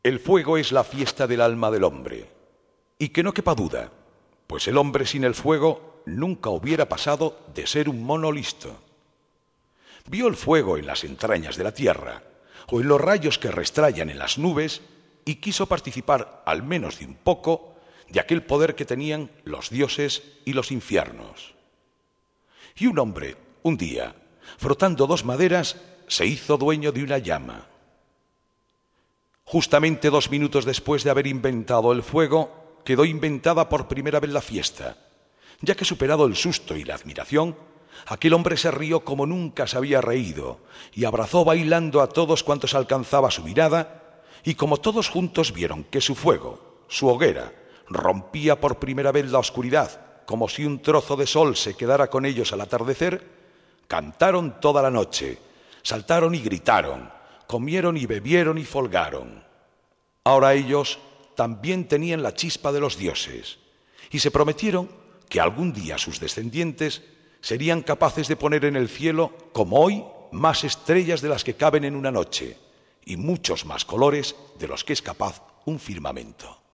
El fuego es la fiesta del alma del hombre, y que no quepa duda, pues el hombre sin el fuego nunca hubiera pasado de ser un mono listo. Vio el fuego en las entrañas de la tierra, o en los rayos que restrayan en las nubes, y quiso participar, al menos de un poco, de aquel poder que tenían los dioses y los infiernos. Y un hombre, un día, frotando dos maderas, se hizo dueño de una llama. Justamente 2 minutos después de haber inventado el fuego, quedó inventada por primera vez la fiesta, ya que superado el susto y la admiración, aquel hombre se rió como nunca se había reído y abrazó bailando a todos cuantos alcanzaba su mirada, y como todos juntos vieron que su fuego, su hoguera, rompía por primera vez la oscuridad, como si un trozo de sol se quedara con ellos al atardecer, cantaron toda la noche, saltaron y gritaron, comieron y bebieron y folgaron. Ahora ellos también tenían la chispa de los dioses y se prometieron que algún día sus descendientes serían capaces de poner en el cielo, como hoy, más estrellas de las que caben en una noche y muchos más colores de los que es capaz un firmamento.